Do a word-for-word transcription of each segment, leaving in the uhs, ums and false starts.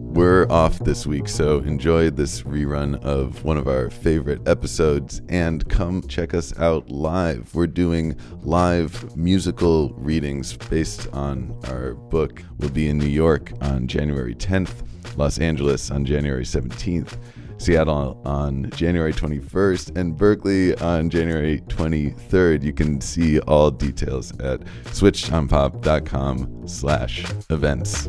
we're off this week, so enjoy this rerun of one of our favorite episodes and come check us out live. We're doing live musical readings based on our book. We'll be in New York on January tenth, Los Angeles on January seventeenth, Seattle on January twenty-first, and Berkeley on January twenty-third. You can see all details at switchedonpop.com slash events.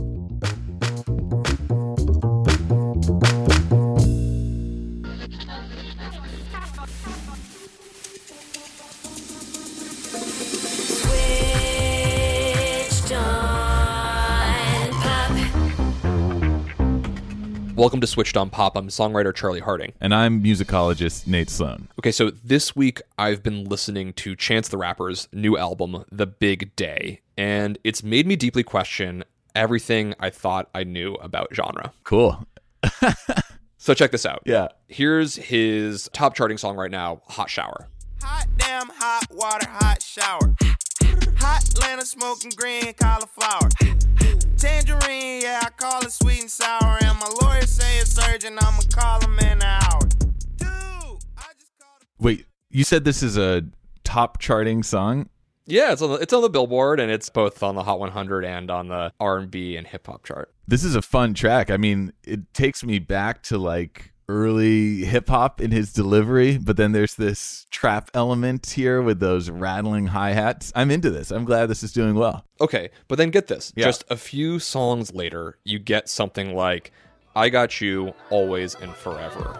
Welcome to Switched on Pop. I'm songwriter Charlie Harding. And I'm musicologist Nate Sloan. Okay, so this week I've been listening to Chance the Rapper's new album, The Big Day, and it's made me deeply question everything I thought I knew about genre. Cool. So check this out. Yeah. Here's his top charting song right now, Hot Shower. Hot damn, hot water, hot shower. Hot Atlanta smoking green cauliflower. Tangerine, yeah, I call it sweet and sour. And my lawyer say it's urgent, I'ma call him in an hour. Dude, I just called him. Wait, you said this is a top charting song? Yeah, it's on the, it's on the Billboard, and it's both on the Hot one hundred and on the R and B and hip hop chart. This is a fun track. I mean, it takes me back to like early hip hop in his delivery, but then there's this trap element here with those rattling hi-hats. I'm into this. I'm glad this is doing well. Okay, but then get this. Yeah. Just a few songs later, you get something like I Got You, Always and Forever.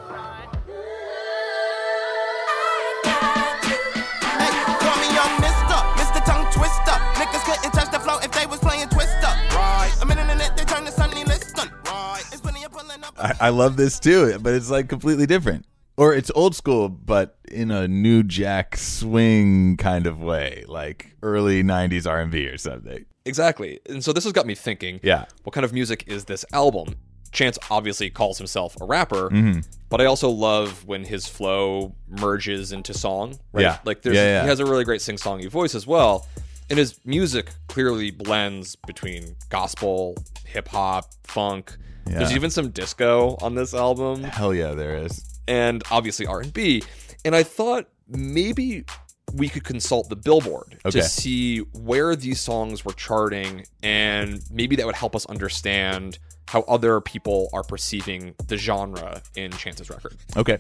Hey, call me young mister, Mister Tongue Twister. Niggas couldn't touch the flow if they was playing Twister. Right. A minute in it, they turn to Sunny Liston. Right. It's when you're pulling up. I, I love this too, but it's like completely different. Or it's old school, but in a new jack swing kind of way, like early nineties R and B or something. Exactly. And so this has got me thinking, Yeah. what kind of music is this album? Chance obviously calls himself a rapper, Mm-hmm. but I also love when his flow merges into song, right? Yeah. Like there's, Yeah, yeah. he has a really great sing-songy voice as well. And his music clearly blends between gospel, hip-hop, funk. Yeah. There's even some disco on this album. Hell yeah, there is. And obviously R and B. And I thought maybe we could consult the Billboard Okay. to see where these songs were charting, and maybe that would help us understand how other people are perceiving the genre in Chance's record. Okay.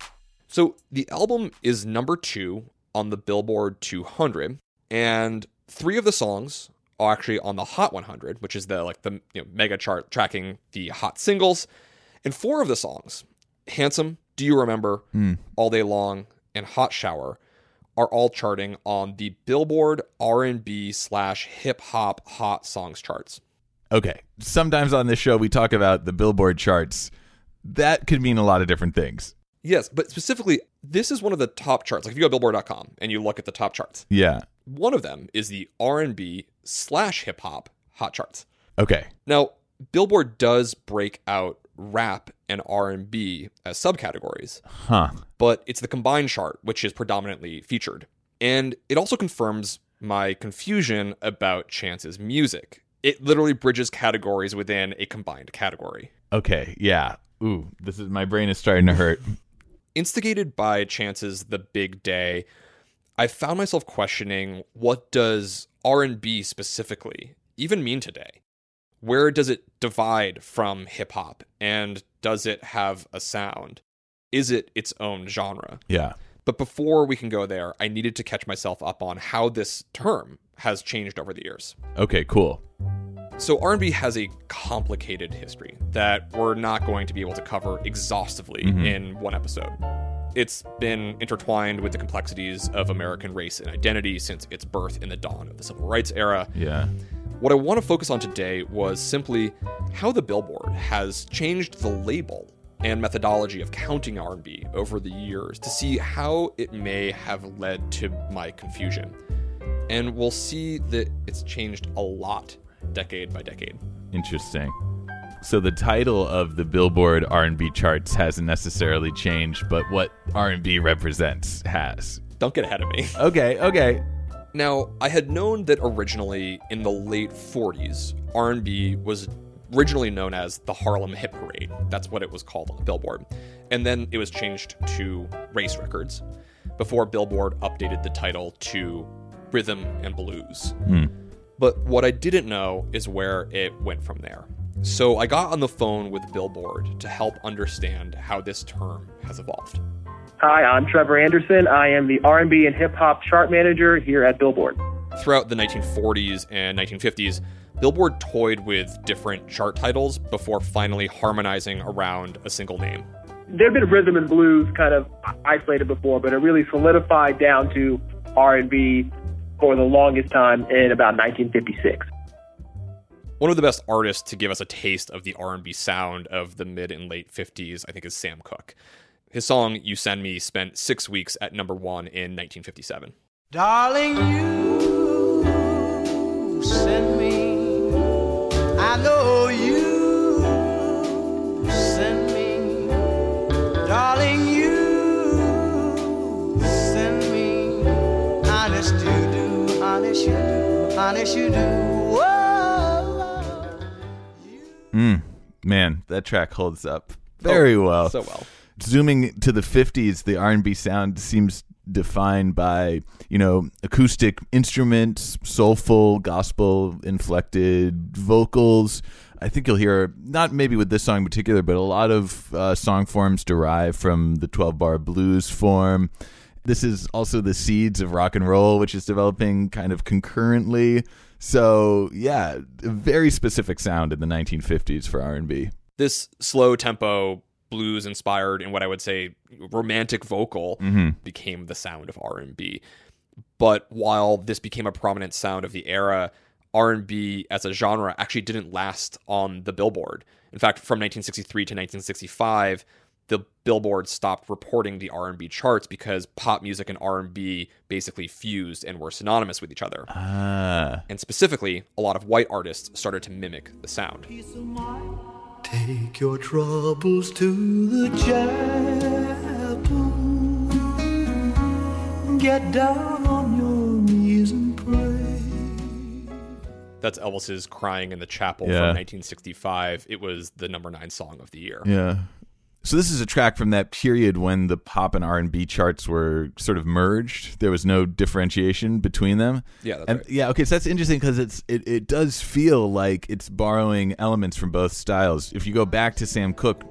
So the album is number two on the Billboard two hundred, and three of the songs are actually on the Hot one hundred, which is the like the you know, mega chart tracking the hot singles, and four of the songs, Handsome, Do You Remember, Hmm. All Day Long, and Hot Shower, are all charting on the Billboard R and B slash hip hop hot songs charts. Okay. Sometimes on this show we talk about the Billboard charts. That could mean a lot of different things. Yes, but specifically, this is one of the top charts. Like if you go to billboard dot com and you look at the top charts, Yeah. one of them is the R and B slash hip hop hot charts. Okay. Now, Billboard does break out rap and R and B as subcategories, Huh. but it's the combined chart which is predominantly featured. And it also confirms my confusion about Chance's music. It literally bridges categories within a combined category. Okay. Yeah. Ooh, this is my brain is starting to hurt. Instigated by Chance's The Big Day, I found myself questioning, what does R and B specifically even mean today? Where does it divide from hip hop, and does it have a sound? Is it its own genre? Yeah. But before we can go there, I needed to catch myself up on how this term has changed over the years. Okay, cool. So R and B has a complicated history that we're not going to be able to cover exhaustively Mhm. in one episode. It's been intertwined with the complexities of American race and identity since its birth in the dawn of the Civil Rights era. Yeah. What I want to focus on today was simply how the Billboard has changed the label and methodology of counting R and B over the years to see how it may have led to my confusion. And we'll see that it's changed a lot decade by decade. Interesting. So the title of the Billboard R and B charts hasn't necessarily changed, but what R and B represents has. Don't get ahead of me. Okay, okay. Now, I had known that originally in the late forties, R and B was originally known as the Harlem Hit Parade. That's what it was called on Billboard. And then it was changed to Race Records before Billboard updated the title to Rhythm and Blues. Hmm. But what I didn't know is where it went from there. So I got on the phone with Billboard to help understand how this term has evolved. Hi, I'm Trevor Anderson. I am the R and B and hip-hop chart manager here at Billboard. Throughout the nineteen forties and nineteen fifties, Billboard toyed with different chart titles before finally harmonizing around a single name. There have been rhythm and blues kind of isolated before, but it really solidified down to R and B for the longest time in about nineteen fifty-six. One of the best artists to give us a taste of the R and B sound of the mid and late fifties, I think, is Sam Cooke. His song, You Send Me, spent six weeks at number one in nineteen fifty-seven. Darling, you send me, I know you send me. Darling, you send me, honest you do, honest you do, honest you do. Whoa. Mm, man, that track holds up very Oh, well. So well. Zooming to the fifties, the R and B sound seems defined by, you know, acoustic instruments, soulful, gospel inflected vocals. I think you'll hear, not maybe with this song in particular, but a lot of uh, song forms derive from the twelve bar blues form. This is also the seeds of rock and roll, which is developing kind of concurrently. So, yeah, a very specific sound in the nineteen fifties for R and B. This slow tempo, blues inspired and what I would say romantic vocal Mm-hmm. became the sound of R and B. But while this became a prominent sound of the era, R and B as a genre actually didn't last on the Billboard. In fact, from nineteen sixty-three to nineteen sixty-five, the Billboard stopped reporting the R and B charts because pop music and R and B basically fused and were synonymous with each other. Ah. And specifically, a lot of white artists started to mimic the sound. Take your troubles to the chapel. Get down on your knees and pray. That's Elvis's Crying in the Chapel Yeah. from nineteen sixty-five. It was the number nine song of the year. Yeah. So this is a track from that period when the pop and R and B charts were sort of merged. There was no differentiation between them. Yeah, that's and right. yeah, okay, so that's interesting because it's it, it does feel like it's borrowing elements from both styles. If you go back to Sam Cooke,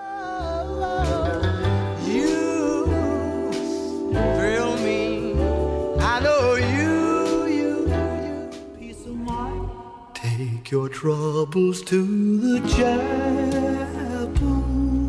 You thrill me. I know you, you, you. Peace of mind. Take your troubles to the chapel.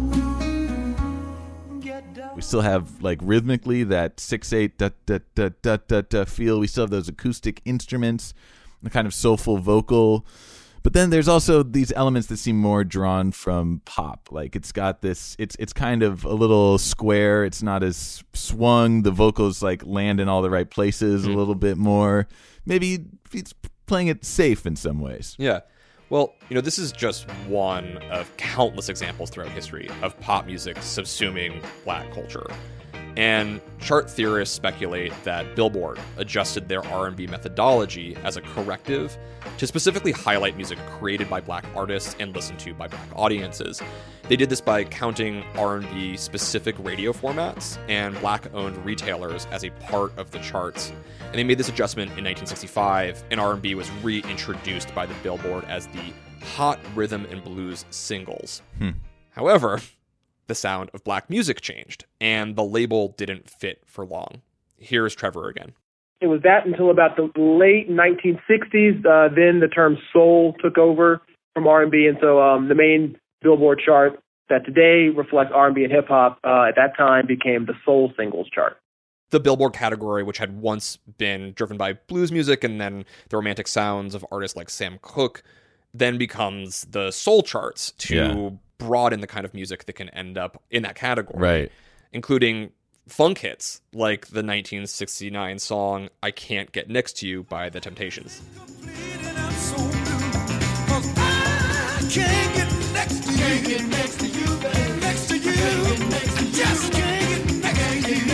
Get down. we still have like rhythmically that six eight da da da da da da feel. We still have those acoustic instruments, the kind of soulful vocal. But then there's also these elements that seem more drawn from pop. Like it's got this, it's it's kind of a little square. It's not as swung. The vocals like land in all the right places a little bit more. Maybe it's playing it safe in some ways. Yeah. Well, you know, this is just one of countless examples throughout history of pop music subsuming black culture. And chart theorists speculate that Billboard adjusted their R and B methodology as a corrective to specifically highlight music created by black artists and listened to by black audiences. They did this by counting R and B specific radio formats and black-owned retailers as a part of the charts. And they made this adjustment in nineteen sixty-five, and R and B was reintroduced by the Billboard as the hot rhythm and blues singles. Hmm. However, the sound of black music changed, and the label didn't fit for long. Here's Trevor again. It was that until about the late nineteen sixties. Uh, then the term soul took over from R and B, and so um, the main Billboard chart that today reflects R and B and hip hop uh, at that time became the soul singles chart. The Billboard category, which had once been driven by blues music and then the romantic sounds of artists like Sam Cooke, then becomes the soul charts to Yeah. broaden the kind of music that can end up in that category. Right. Including funk hits like the nineteen sixty-nine song I Can't Get Next to You by The Temptations.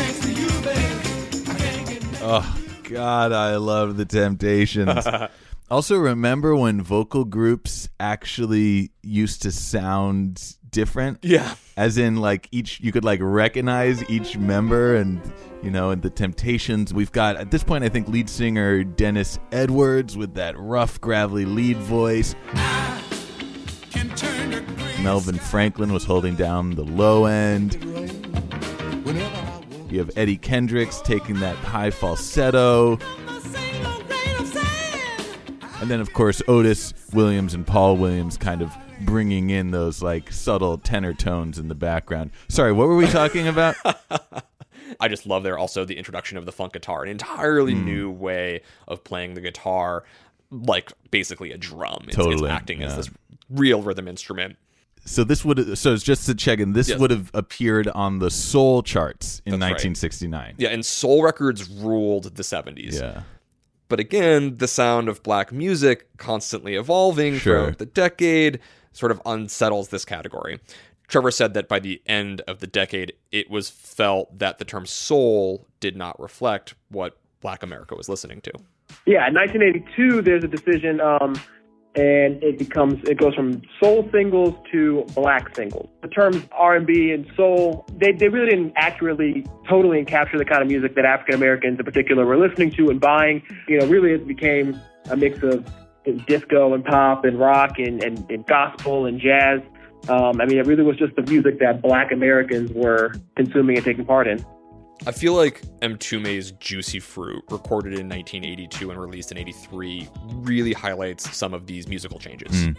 Oh God, I love the Temptations. Also, remember when vocal groups actually used to sound different? Yeah. As in, like, each, you could, like, recognize each member and, you know, and the Temptations. We've got, at this point, I think, lead singer Dennis Edwards with that rough, gravelly lead voice. Melvin Franklin was holding down the low end. You have Eddie Kendricks taking that high falsetto. And then, of course, Otis Williams and Paul Williams kind of bringing in those, like, subtle tenor tones in the background. Sorry, what were we talking about? I just love there also the introduction of the funk guitar, an entirely mm. new way of playing the guitar, like basically a drum. It's, totally. it's acting yeah. as this real rhythm instrument. So this would so it's just to check in. This yes. would have appeared on the soul charts in That's nineteen sixty-nine. Right. Yeah, and soul records ruled the seventies. Yeah. But again, the sound of black music constantly evolving sure. throughout the decade sort of unsettles this category. Trevor said that by the end of the decade, it was felt that the term soul did not reflect what Black America was listening to. Yeah, in nineteen eighty-two, there's a decision, um, and it becomes it goes from soul singles to black singles. The terms R and B and soul, they, they really didn't accurately, totally capture the kind of music that African Americans in particular were listening to and buying. You know, really it became a mix of disco and pop and rock and, and, and gospel and jazz. Um, I mean, it really was just the music that Black Americans were consuming and taking part in. I feel like Mtume's Juicy Fruit, recorded in nineteen eighty-two and released in eighty-three, really highlights some of these musical changes. Mm.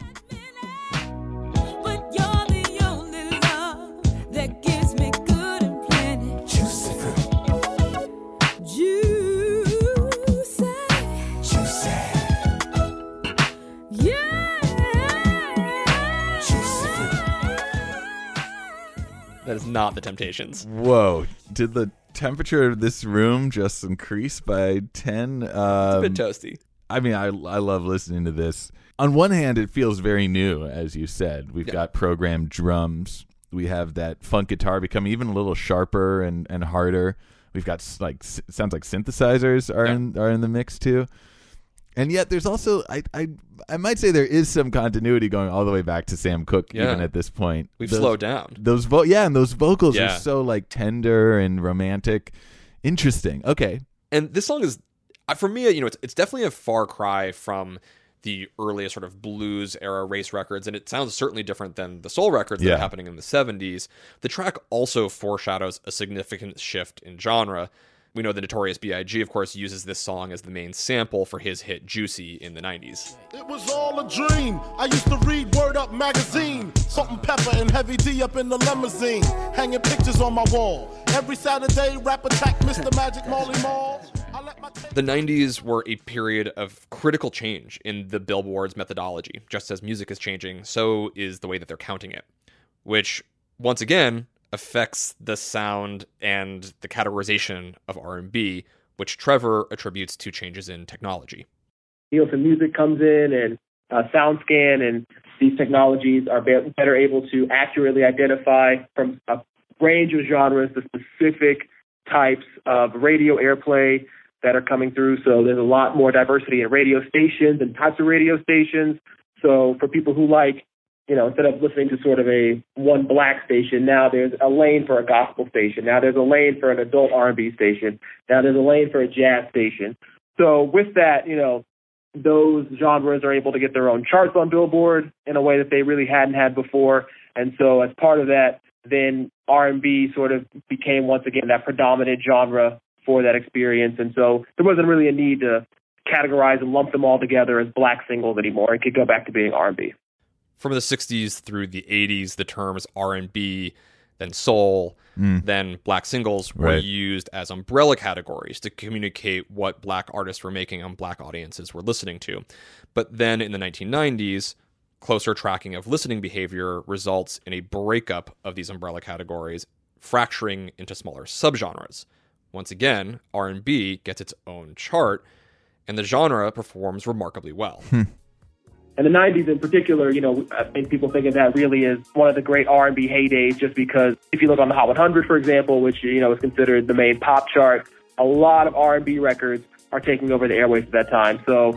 That is not the Temptations. Whoa. Did the temperature of this room just increase by ten? Um, it's a bit toasty. I mean, I, I love listening to this. On one hand, it feels very new, as you said. We've yeah. got programmed drums. We have that funk guitar become even a little sharper and, and harder. We've got, like, it sounds like synthesizers are, yeah. in, are in the mix, too. And yet there's also, I, I I might say there is some continuity going all the way back to Sam Cooke, yeah. even at this point. We've those, slowed down. Those vo- Yeah, and those vocals yeah. are so, like, tender and romantic. Interesting. Okay. And this song is, for me, you know, it's, it's definitely a far cry from the earliest sort of blues era race records, and it sounds certainly different than the soul records that yeah. are happening in the seventies. The track also foreshadows a significant shift in genre. We know the Notorious B I G, of course, uses this song as the main sample for his hit Juicy in the nineties. It was all a dream. I used to read Word Up magazine. Salt and Pepper and Heavy D up in the limousine. Hanging pictures on my wall. Every Saturday, Rap Attack, Mister Magic, Marley Marl. The nineties were a period of critical change in the Billboard's methodology. Just as music is changing, so is the way that they're counting it. Which, once again, affects the sound and the categorization of R and B, which Trevor attributes to changes in technology. Nielsen Music comes in and uh, SoundScan, and these technologies are be- better able to accurately identify from a range of genres the specific types of radio airplay that are coming through. So there's a lot more diversity in radio stations and types of radio stations. So for people who like, you know, instead of listening to sort of a one black station, now there's a lane for a gospel station. Now there's a lane for an adult R and B station. Now there's a lane for a jazz station. So with that, you know, those genres are able to get their own charts on Billboard in a way that they really hadn't had before. And so as part of that, then R and B sort of became, once again, that predominant genre for that experience. And so there wasn't really a need to categorize and lump them all together as black singles anymore. It could go back to being R and B. From the sixties through the eighties, the terms R and B, then soul, mm. then black singles were right. used as umbrella categories to communicate what black artists were making and black audiences were listening to. But then in the nineteen nineties, closer tracking of listening behavior results in a breakup of these umbrella categories, fracturing into smaller subgenres. Once again, R and B gets its own chart, and the genre performs remarkably well. And the nineties in particular, you know, I think people think of that really as one of the great R and B heydays, just because if you look on the Hot one hundred, for example, which, you know, is considered the main pop chart, a lot of R and B records are taking over the airwaves at that time. So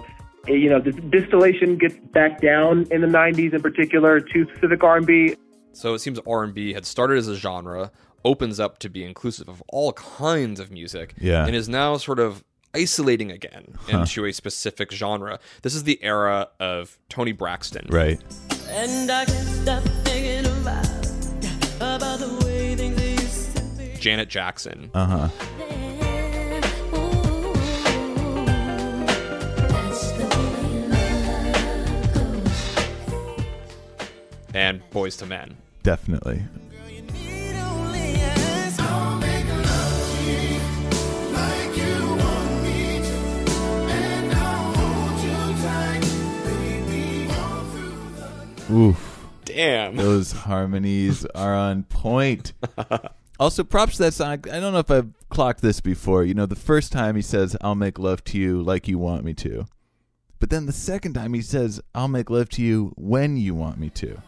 you know, this distillation gets back down in the nineties in particular to specific R and B. So it seems R and B had started as a genre, opens up to be inclusive of all kinds of music, Yeah. and is now sort of isolating again Huh. into a specific genre. This is the era of Toni Braxton. Right. And I can't stop thinking about, about the way things used to be. Janet Jackson. Uh-huh. And Boyz two Men. Definitely. Oof. Damn. Those harmonies are on point. Also, props to that song. I don't know if I've clocked this before. You know, the first time he says, I'll make love to you like you want me to. But then the second time he says, I'll make love to you when you want me to.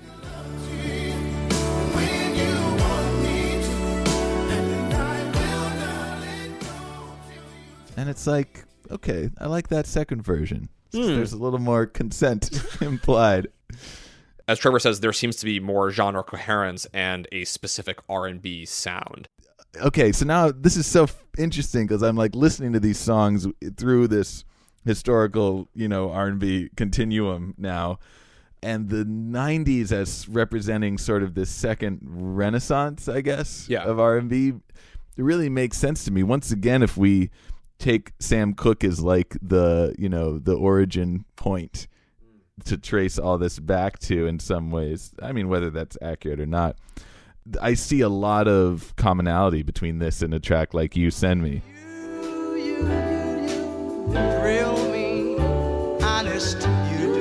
And it's like, okay, I like that second version. Hmm. There's a little more consent implied. As Trevor says, there seems to be more genre coherence and a specific R and B sound. Okay, so now this is so f- interesting because I'm like listening to these songs through this historical, you know, R and B continuum now, and the nineties as representing sort of this second renaissance, I guess, Yeah. of R and B. It really makes sense to me. Once again, if we take Sam Cooke as like the, you know, the origin point to trace all this back to in some ways, I mean, whether that's accurate or not, I see a lot of commonality between this and a track like You Send Me. You, you, you, thrill me, honest you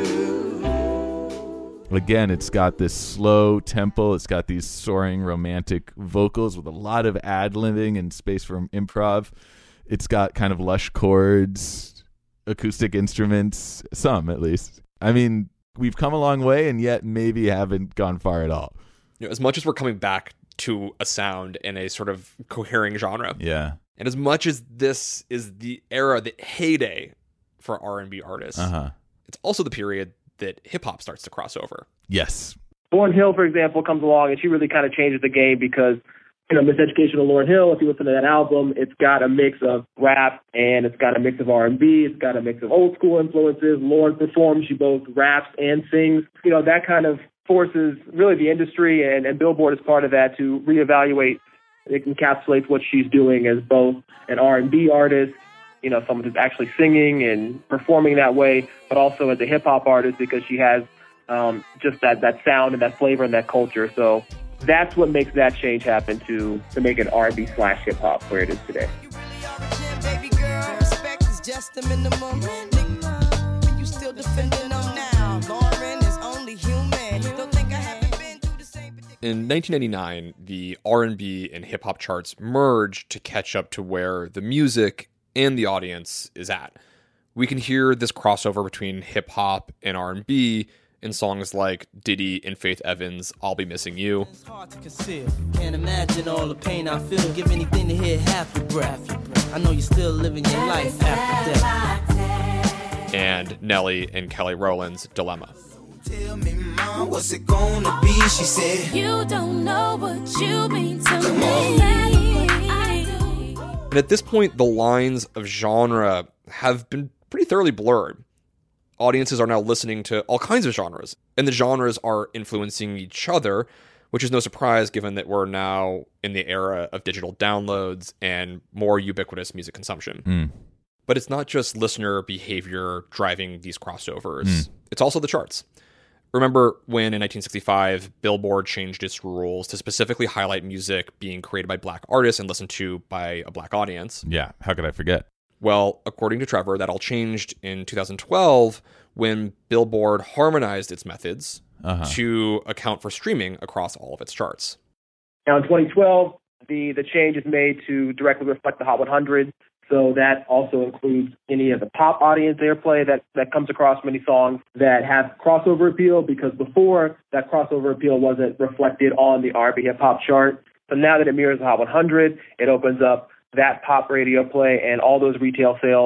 do. Again, it's got this slow tempo. It's got these soaring romantic vocals with a lot of ad-libbing and space for improv. It's got kind of lush chords, acoustic instruments, some at least. I mean, we've come a long way and yet maybe haven't gone far at all. You know, as much as we're coming back to a sound in a sort of cohering genre, Yeah. and as much as this is the era, the heyday for R and B artists, Uh-huh. it's also the period that hip-hop starts to cross over. Yes. Lauryn Hill, for example, comes along, and she really kind of changes the game because, you know, Miseducation of Lauryn Hill, if you listen to that album, it's got a mix of rap and it's got a mix of R and B. It's got a mix of old school influences. Lauryn performs, she both raps and sings. You know, that kind of forces really the industry, and, and Billboard is part of that, to reevaluate. It encapsulates what she's doing as both an R and B artist, you know, someone who's actually singing and performing that way, but also as a hip-hop artist because she has um, just that, that sound and that flavor and that culture. So that's what makes that change happen to, to make it R and B slash hip-hop where it is today. You really are a gem, baby girl. Respect is just the minimum. Nigga, you still defending them now. Lauren is only human. Don't think I haven't been through the same. In nineteen ninety-nine, the R and B and hip-hop charts merged to catch up to where the music and the audience is at. We can hear this crossover between hip-hop and R and B in songs like Diddy and Faith Evans' I'll Be Missing You, It's hard to conceal. Can't imagine all the pain I feel. Give anything to hear half your breath. I know you're still living your life after death. and Nelly and Kelly Rowland's Dilemma. Tell me, mom, what's it gonna be? She said, You don't know what you mean to me. And at this point, the lines of genre have been pretty thoroughly blurred. Audiences are now listening to all kinds of genres, and the genres are influencing each other, which is no surprise given that we're now in the era of digital downloads and more ubiquitous music consumption. Mm. But it's not just listener behavior driving these crossovers. Mm. It's also the charts. Remember when in nineteen sixty-five, Billboard changed its rules to specifically highlight music being created by black artists and listened to by a black audience? Yeah. How could I forget? Well, according to Trevor, that all changed in two thousand twelve when Billboard harmonized its methods Uh-huh. to account for streaming across all of its charts. Now in twenty twelve, the, the change is made to directly reflect the Hot one hundred. So that also includes any of the pop audience airplay that, that comes across many songs that have crossover appeal, because before that crossover appeal wasn't reflected on the R and B hip hop chart. So now that it mirrors the Hot one hundred, it opens up that pop radio play and all those retail sales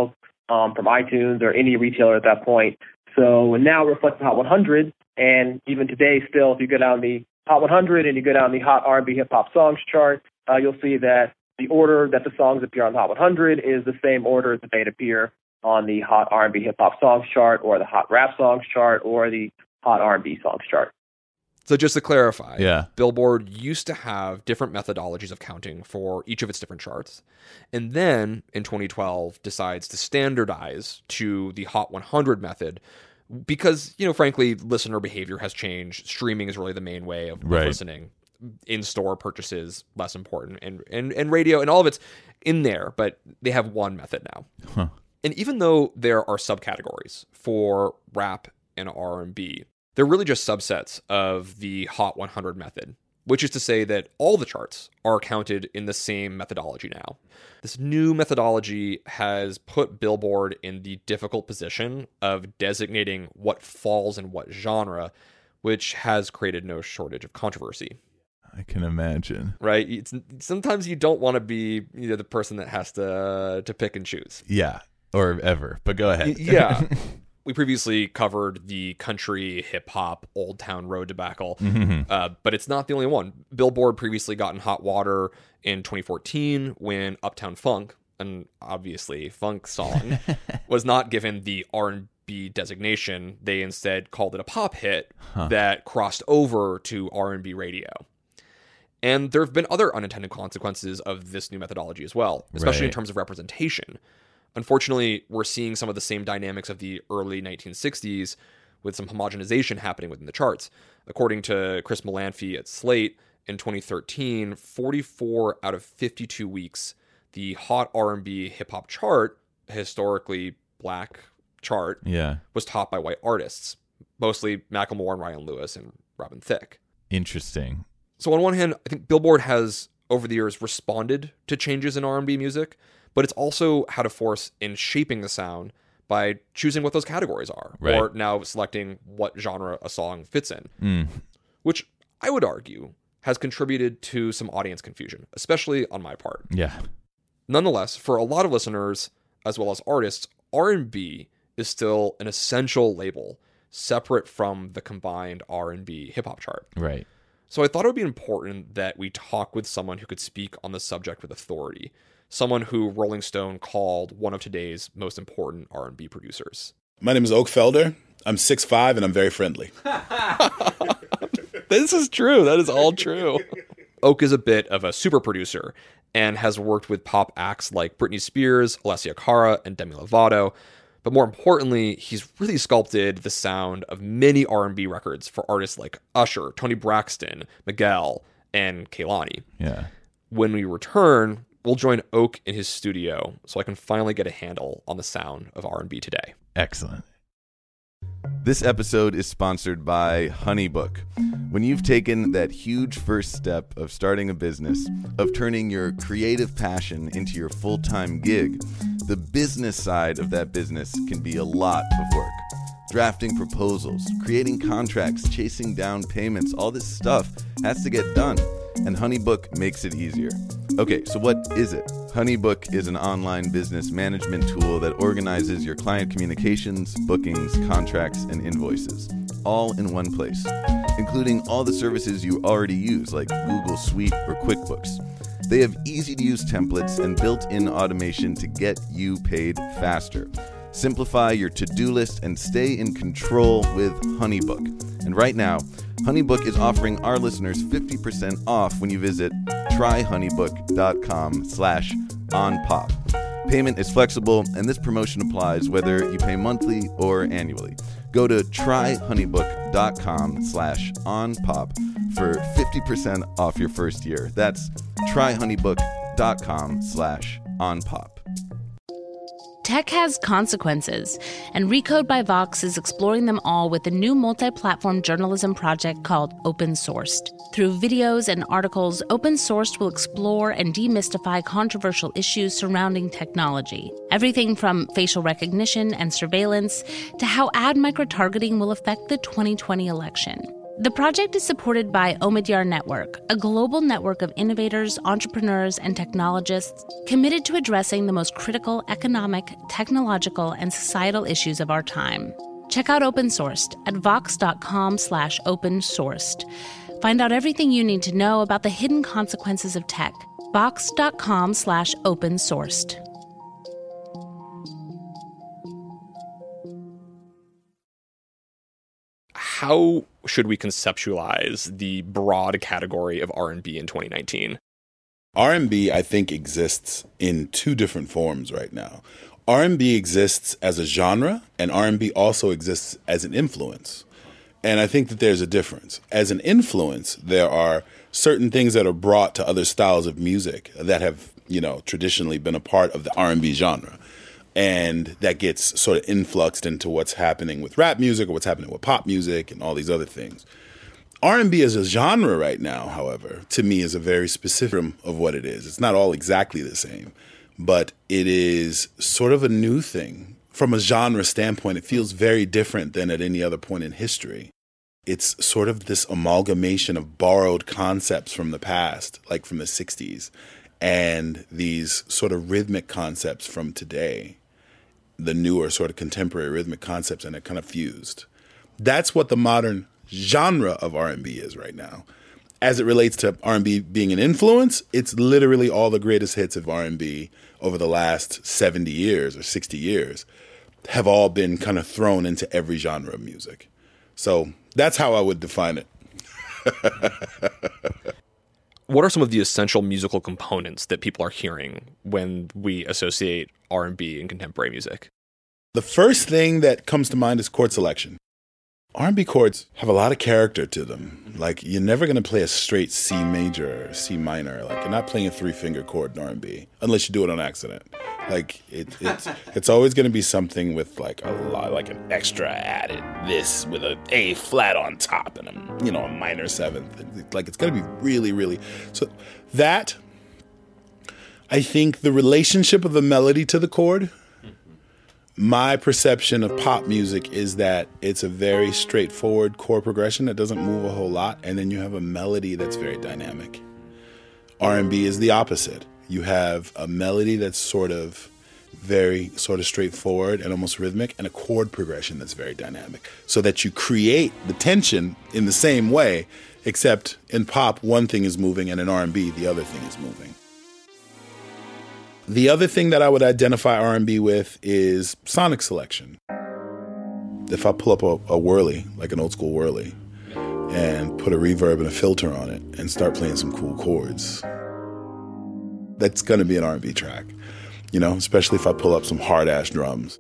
um, from iTunes or any retailer at that point. So now it reflects the Hot one hundred, and even today still, if you go down the Hot one hundred and you go down the Hot R and B Hip Hop Songs chart, uh, you'll see that the order that the songs appear on the Hot one hundred is the same order that they'd appear on the Hot R and B Hip Hop Songs chart or the Hot Rap Songs chart or the Hot R and B Songs chart. So just to clarify, yeah. Billboard used to have different methodologies of counting for each of its different charts. And then in twenty twelve decides to standardize to the Hot one hundred method because, you know, frankly, listener behavior has changed. Streaming is really the main way of, right. of listening. In-store purchases, less important. And, and, and radio and all of it's in there, but they have one method now. Huh. And even though there are subcategories for rap and R and B, they're really just subsets of the Hot one hundred method, which is to say that all the charts are counted in the same methodology now. This new methodology has put Billboard in the difficult position of designating what falls in what genre, which has created no shortage of controversy. I can imagine. Right? It's, sometimes you don't want to be, you know, the person that has to uh, to pick and choose. Yeah, or ever. But go ahead. Yeah. We previously covered the country, hip-hop, Old Town Road debacle, mm-hmm. uh, but it's not the only one. Billboard previously got in hot water in twenty fourteen when Uptown Funk, an obviously funk song, was not given the R and B designation. They instead called it a pop hit huh. that crossed over to R and B radio. And there have been other unintended consequences of this new methodology as well, especially right. in terms of representation. Unfortunately, we're seeing some of the same dynamics of the early nineteen sixties with some homogenization happening within the charts. According to Chris Melanphy at Slate, in twenty thirteen, forty-four out of fifty-two weeks, the Hot R and B Hip Hop chart, a historically black chart, yeah. was topped by white artists, mostly Macklemore and Ryan Lewis and Robin Thicke. Interesting. So on one hand, I think Billboard has, over the years, responded to changes in R and B music, but it's also had a force in shaping the sound by choosing what those categories are, right. or now selecting what genre a song fits in, mm. which I would argue has contributed to some audience confusion, especially on my part. Yeah. Nonetheless, for a lot of listeners, as well as artists, R and B is still an essential label, separate from the combined R and B hip-hop chart. Right. So I thought it would be important that we talk with someone who could speak on the subject with authority, someone who Rolling Stone called one of today's most important R and B producers. My name is Oak Felder. I'm six five and I'm very friendly. This is true. That is all true. Oak is a bit of a super producer and has worked with pop acts like Britney Spears, Alessia Cara, and Demi Lovato. But more importantly, he's really sculpted the sound of many R and B records for artists like Usher, Toni Braxton, Miguel, and Kehlani. Yeah. When we return, we'll join Oak in his studio so I can finally get a handle on the sound of R and B today. Excellent. This episode is sponsored by HoneyBook. When you've taken that huge first step of starting a business, of turning your creative passion into your full-time gig, the business side of that business can be a lot of work. Drafting proposals, creating contracts, chasing down payments, all this stuff has to get done, and HoneyBook makes it easier. Okay, so what is it? HoneyBook is an online business management tool that organizes your client communications, bookings, contracts, and invoices, all in one place, including all the services you already use, like Google Suite or QuickBooks. They have easy-to-use templates and built-in automation to get you paid faster. Simplify your to-do list and stay in control with HoneyBook. And right now, HoneyBook is offering our listeners fifty percent off when you visit tryhoneybook.com slash onpop. Payment is flexible, and this promotion applies whether you pay monthly or annually. Go to tryhoneybook.com slash onpop for fifty percent off your first year. That's tryhoneybook.com slash onpop. Tech has consequences, and Recode by Vox is exploring them all with a new multi-platform journalism project called Open Sourced. Through videos and articles, Open Sourced will explore and demystify controversial issues surrounding technology. Everything from facial recognition and surveillance to how ad micro-targeting will affect the twenty twenty election. The project is supported by Omidyar Network, a global network of innovators, entrepreneurs, and technologists committed to addressing the most critical economic, technological, and societal issues of our time. Check out Open Sourced at vox.com slash open sourced. Find out everything you need to know about the hidden consequences of tech. Vox.com slash open sourced. How should we conceptualize the broad category of R and B in twenty nineteen? R and B, I think, exists in two different forms right now. R and B exists as a genre, and R and B also exists as an influence. And I think that there's a difference. As an influence, there are certain things that are brought to other styles of music that have, you know, traditionally been a part of the R and B genre. And that gets sort of influxed into what's happening with rap music or what's happening with pop music and all these other things. R and B as a genre right now, however, to me is a very specific of what it is. It's not all exactly the same, but it is sort of a new thing. From a genre standpoint, it feels very different than at any other point in history. It's sort of this amalgamation of borrowed concepts from the past, like from the sixties, and these sort of rhythmic concepts from today, the newer sort of contemporary rhythmic concepts, and they're kind of fused. That's what the modern genre of R and B is right now. As it relates to R and B being an influence, it's literally all the greatest hits of R and B over the last seventy years or sixty years have all been kind of thrown into every genre of music. So that's how I would define it. What are some of the essential musical components that people are hearing when we associate R and B and contemporary music? The first thing that comes to mind is chord selection. R and B chords have a lot of character to them. Like, you're never going to play a straight C major or C minor. Like, you're not playing a three-finger chord in R and B unless you do it on accident. Like, it, it's it's always going to be something with, like, a lot, like an extra added this with a A flat on top and a, you know, a minor seventh. Like, it's going to be really, really... So that, I think the relationship of the melody to the chord... My perception of pop music is that it's a very straightforward chord progression that doesn't move a whole lot, and then you have a melody that's very dynamic. R and B is the opposite. You have a melody that's sort of very sort of straightforward and almost rhythmic, and a chord progression that's very dynamic, so that you create the tension in the same way, except in pop, one thing is moving, and in R and B, the other thing is moving. The other thing that I would identify R and B with is sonic selection. If I pull up a, a whirly, like an old school whirly, and put a reverb and a filter on it and start playing some cool chords, that's going to be an R and B track, you know, especially if I pull up some hard-ass drums.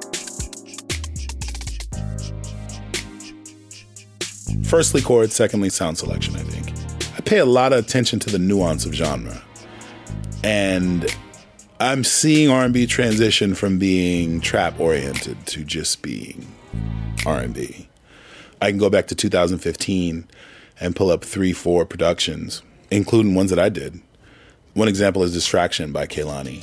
Firstly, chords, secondly, sound selection, I think. I pay a lot of attention to the nuance of genre. And I'm seeing R and B transition from being trap-oriented to just being R and B. I can go back to two thousand fifteen and pull up three, four productions, including ones that I did. One example is Distraction by Kehlani.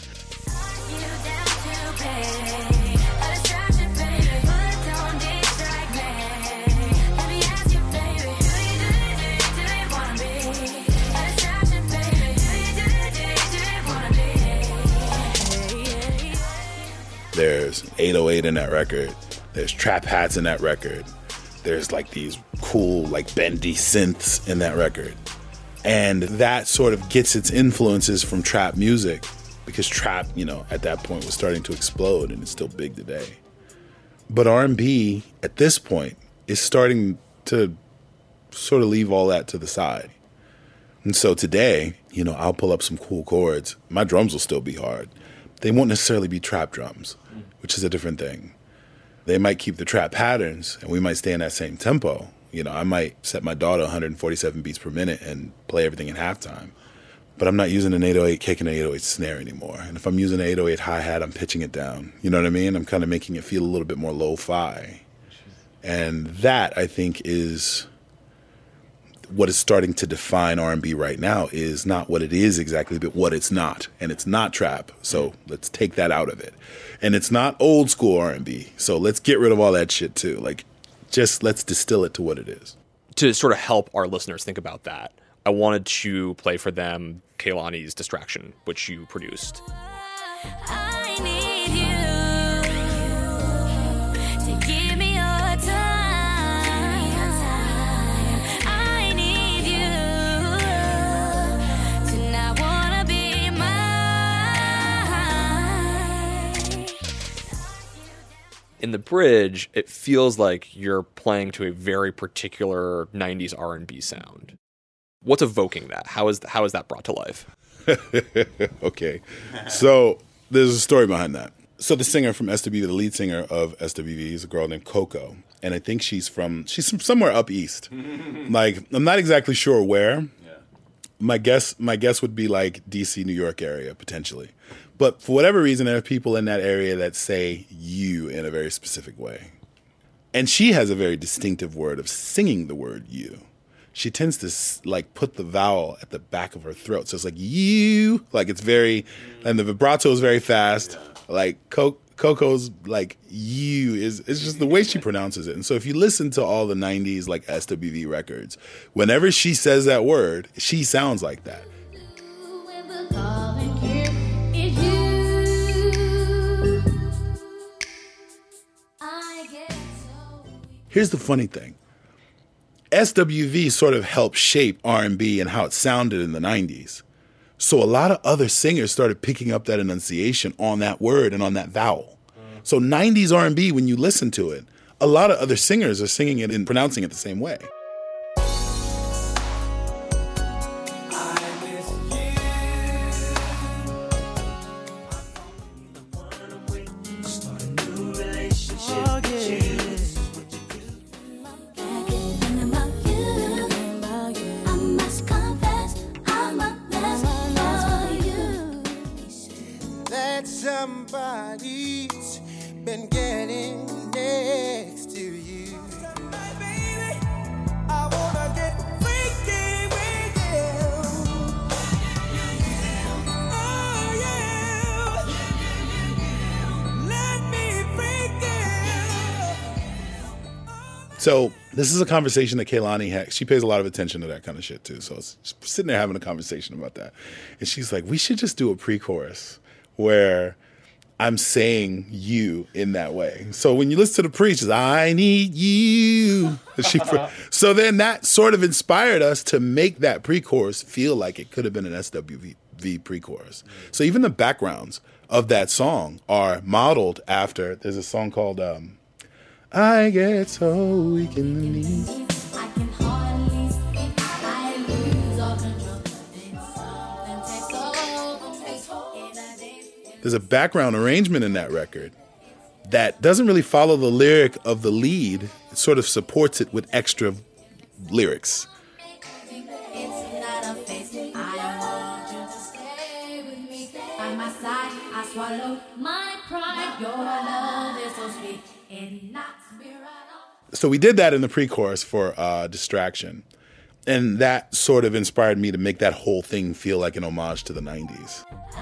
There's eight oh eight in that record. There's trap hats in that record. There's like these cool, like bendy synths in that record. And that sort of gets its influences from trap music, because trap, you know, at that point was starting to explode, and it's still big today. But R and B at this point is starting to sort of leave all that to the side. And so today, you know, I'll pull up some cool chords. My drums will still be hard. They won't necessarily be trap drums, which is a different thing. They might keep the trap patterns, and we might stay in that same tempo. You know, I might set my DAW to one hundred forty-seven beats per minute and play everything in halftime. But I'm not using an eight oh eight kick and an eight oh eight snare anymore. And if I'm using an eight oh eight hi-hat, I'm pitching it down. You know what I mean? I'm kind of making it feel a little bit more lo-fi. And that, I think, is what is starting to define R and B right now, is not what it is exactly, but what it's not. And it's not trap, so let's take that out of it. And it's not old school R and B, so let's get rid of all that shit too. Like, just let's distill it to what it is. To sort of help our listeners think about that, I wanted to play for them Kehlani's Distraction, which you produced. I need you to give me your time. I need you to not wanna be mine. In the bridge, it feels like you're playing to a very particular nineties R and B sound. What's evoking that? How is how is that brought to life? Okay, so there's a story behind that. So the singer from S W V, the lead singer of S W V, is a girl named Coco, and I think she's from she's from somewhere up east. Like, I'm not exactly sure where. Yeah. My guess my guess would be like D C, New York area potentially. But for whatever reason, there are people in that area that say you in a very specific way. And she has a very distinctive word of singing the word you. She tends to like put the vowel at the back of her throat. So it's like you, like it's very, and the vibrato is very fast. Like Co- Coco's like you is, it's just the way she pronounces it. And so if you listen to all the nineties like S W V records, whenever she says that word, she sounds like that. Here's the funny thing. S W V sort of helped shape R and B and how it sounded in the nineties. So a lot of other singers started picking up that enunciation on that word and on that vowel. Mm. So nineties R and B, when you listen to it, a lot of other singers are singing it and pronouncing it the same way. Somebody's been getting next to you. Baby, I wanna get freaky with you. Oh yeah, let me freak you. So this is a conversation that Kehlani had. She pays a lot of attention to that kind of shit too. So it's sitting there having a conversation about that. And she's like, we should just do a pre-chorus where I'm saying you in that way. So when you listen to the preach, it's, I need you. She, so then that sort of inspired us to make that pre-chorus feel like it could have been an S W V pre-chorus. So even the backgrounds of that song are modeled after, there's a song called um, I Get So Weak in the Knees. I can hardly speak. I lose all control. There's a background arrangement in that record that doesn't really follow the lyric of the lead. It sort of supports it with extra lyrics. So we did that in the pre-chorus for uh, Distraction. And that sort of inspired me to make that whole thing feel like an homage to the nineties.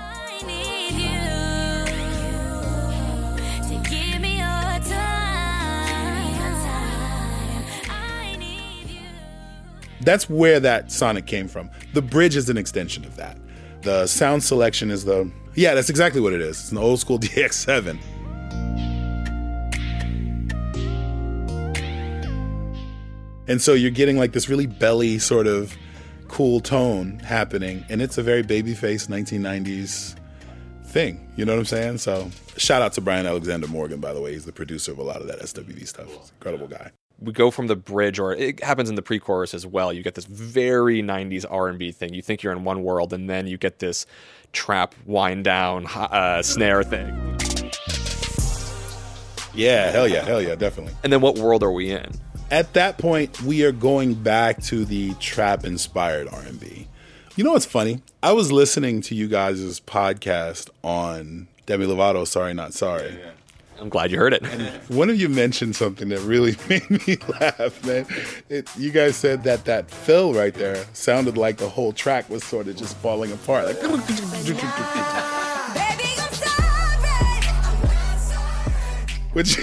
That's where that sonic came from. The bridge is an extension of that. The sound selection is the... Yeah, that's exactly what it is. It's an old school D X seven. And so you're getting like this really belly sort of cool tone happening. And it's a very babyface nineteen nineties thing. You know what I'm saying? So shout out to Brian Alexander Morgan, by the way. He's the producer of a lot of that S W V stuff. He's an incredible guy. We go from the bridge, or it happens in the pre-chorus as well. You get this very nineties R and B thing. You think you're in one world, and then you get this trap wind down uh, snare thing. Yeah, hell yeah, hell yeah, definitely. And then what world are we in? At that point, we are going back to the trap-inspired R and B. You know what's funny? I was listening to you guys' podcast on Demi Lovato, Sorry Not Sorry. Yeah, yeah. I'm glad you heard it. And one of you mentioned something that really made me laugh, man. It, you guys said that that fill right there sounded like the whole track was sort of just falling apart. Like, which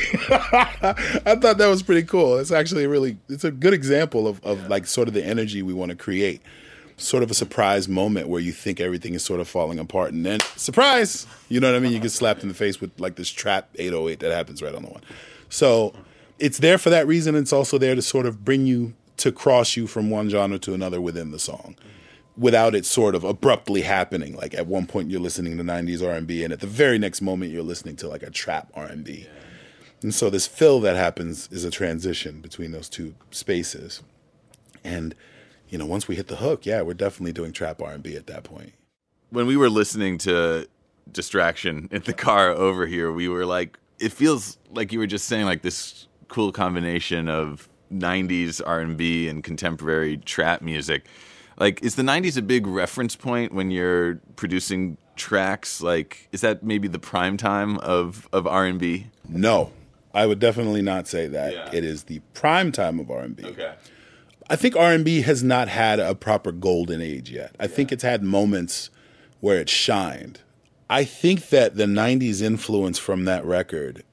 I thought that was pretty cool. It's actually really, it's a good example of, of like sort of the energy we want to create. Sort of a surprise moment where you think everything is sort of falling apart, and then surprise, you know what I mean? You get slapped in the face with like this trap eight oh eight that happens right on the one. So it's there for that reason. It's also there to sort of bring you, to cross you from one genre to another within the song, without it sort of abruptly happening. Like at one point you're listening to nineties R and B, and at the very next moment you're listening to like a trap R and B. And so this fill that happens is a transition between those two spaces. And you know, once we hit the hook, yeah, we're definitely doing trap R and B at that point. When we were listening to Distraction in the car over here, we were like, it feels like you were just saying like this cool combination of nineties R and B and contemporary trap music. Like, is the nineties a big reference point when you're producing tracks? Like, is that maybe the prime time of, of R and B? No, I would definitely not say that. Yeah. It is the prime time of R and B. Okay. I think R and B has not had a proper golden age yet. I yeah. think it's had moments where it shined. I think that the nineties influence from that record,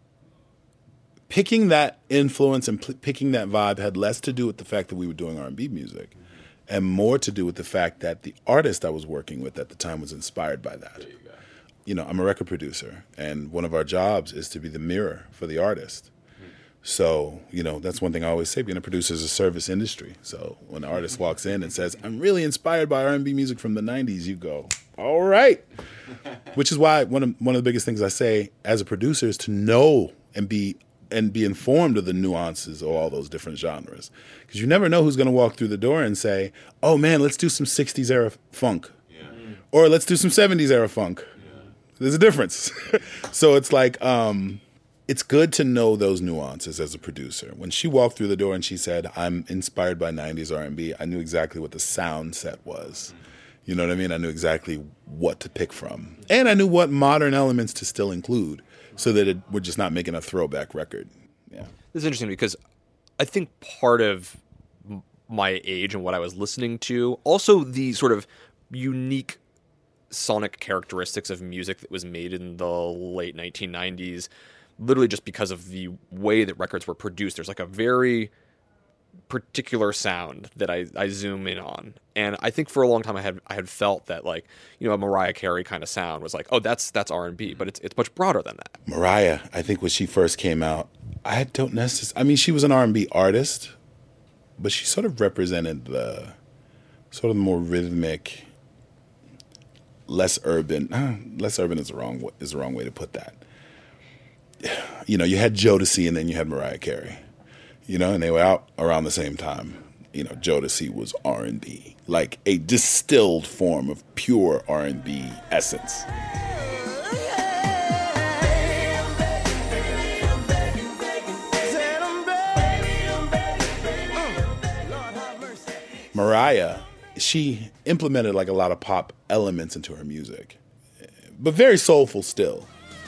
picking that influence and p- picking that vibe had less to do with the fact that we were doing R and B music and more to do with the fact that the artist I was working with at the time was inspired by that. There you go. You know, I'm a record producer, and one of our jobs is to be the mirror for the artist. So, you know, that's one thing I always say, being a producer is a service industry. So when an artist walks in and says, I'm really inspired by R and B music from the nineties, you go, all right. Which is why one of one of the biggest things I say as a producer is to know and be and be informed of the nuances of all those different genres. Because you never know who's going to walk through the door and say, oh, man, let's do some sixties era funk. Yeah. Or let's do some seventies era funk. Yeah. There's a difference. So it's like... um It's good to know those nuances as a producer. When she walked through the door and she said, I'm inspired by nineties R and B, I knew exactly what the sound set was. You know what I mean? I knew exactly what to pick from. And I knew what modern elements to still include so that it, we're just not making a throwback record. Yeah. This is interesting because I think part of my age and what I was listening to, also the sort of unique sonic characteristics of music that was made in the late nineteen nineties, literally just because of the way that records were produced. There's like a very particular sound that I, I zoom in on. And I think for a long time I had I had felt that like, you know, a Mariah Carey kind of sound was like, oh, that's that's R and B, but it's it's much broader than that. Mariah, I think when she first came out, I don't necessarily, I mean, she was an R and B artist, but she sort of represented the sort of more rhythmic, less urban, uh, less urban is the wrong is the wrong way to put that. You know, you had Jodeci and then you had Mariah Carey, you know, and they were out around the same time. You know, Jodeci was R and B, like a distilled form of pure R and B essence. Mariah, she implemented like a lot of pop elements into her music, but very soulful still.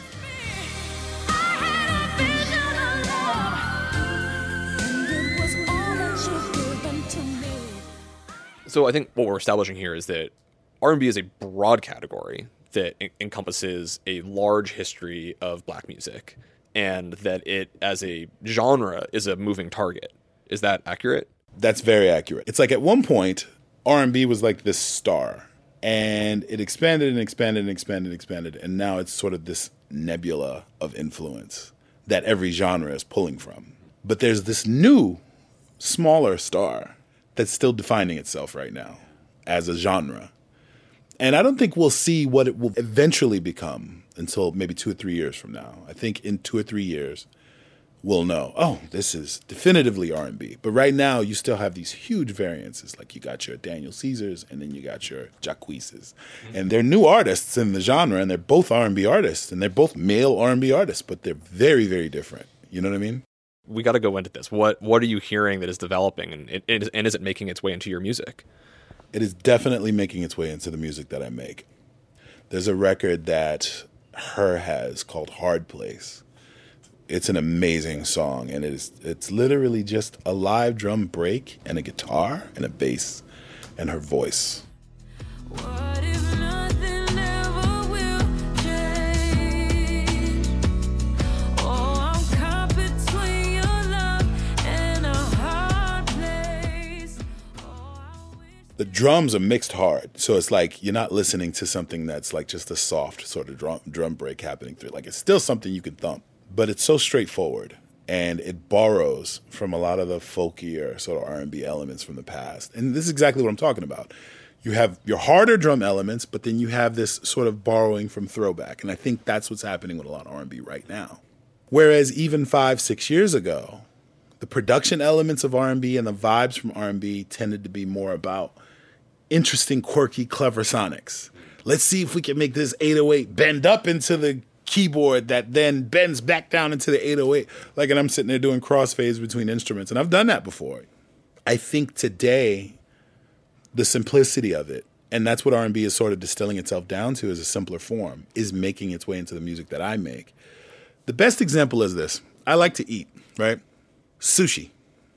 So I think what we're establishing here is that R and B is a broad category that en- encompasses a large history of black music, and that it, as a genre, is a moving target. Is that accurate? That's very accurate. It's like at one point, R and B was like this star, and it expanded and expanded and expanded and expanded, and now it's sort of this nebula of influence that every genre is pulling from. But there's this new, smaller star that's still defining itself right now as a genre. And I don't think we'll see what it will eventually become until maybe two or three years from now. I think in two or three years, we'll know, oh, this is definitively R and B. But right now, you still have these huge variances. Like you got your Daniel Caesars and then you got your Jacqueeses. Mm-hmm. And they're new artists in the genre, and they're both R and B artists, and they're both male R and B artists, but they're very, very different. You know what I mean? We got to go into this. What what are you hearing that is developing, and it, it is, and is it making its way into your music? It is definitely making its way into the music that I make. There's a record that Her has called Hard Place. It's an amazing song, and it is it's literally just a live drum break and a guitar and a bass and her voice. What if nothing ever will change? Oh, I'm the drums are mixed hard. So it's like you're not listening to something that's like just a soft sort of drum, drum break happening through. Like it's still something you can thump, but it's so straightforward. And it borrows from a lot of the folkier sort of R and B elements from the past. And this is exactly what I'm talking about. You have your harder drum elements, but then you have this sort of borrowing from throwback. And I think that's what's happening with a lot of R and B right now. Whereas even five, six years ago, the production elements of R and B and the vibes from R and B tended to be more about interesting, quirky, clever sonics. Let's see if we can make this eight oh eight bend up into the keyboard that then bends back down into the eight oh eight. Like, and I'm sitting there doing crossfades between instruments, and I've done that before. I think today, the simplicity of it, and that's what R and B is sort of distilling itself down to as a simpler form, is making its way into the music that I make. The best example is this. I like to eat, right? Sushi.